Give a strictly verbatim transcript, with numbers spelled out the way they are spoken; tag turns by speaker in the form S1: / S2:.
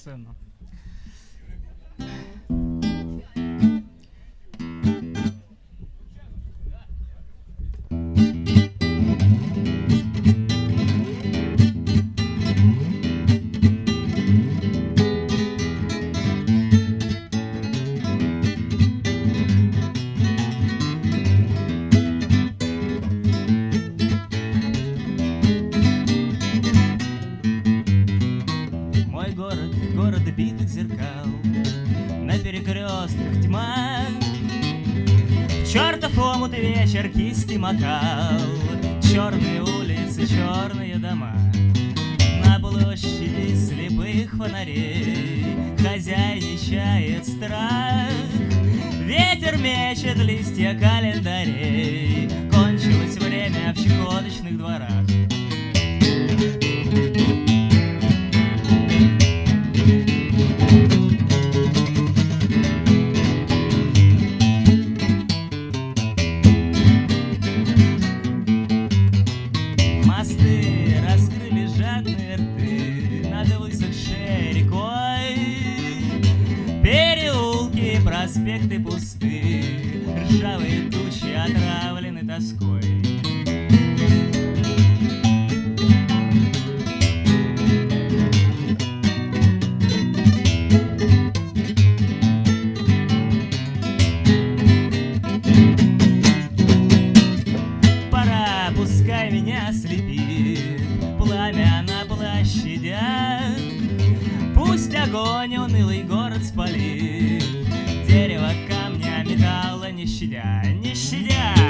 S1: сцену.
S2: Битых зеркал, на перекрестках тьма, в чертов омут вечер кисти макал, черные улицы, черные дома, на площади слепых фонарей хозяйничает страх. Ветер мечет листья календарей, кончилось время в чехоточных дворах. Проспекты пусты, ржавые тучи отравлены тоской. Пора, пускай меня ослепит пламя на площадях, пусть огонь унылый город спалит, дерево, камня, металла не щадя, не щадя.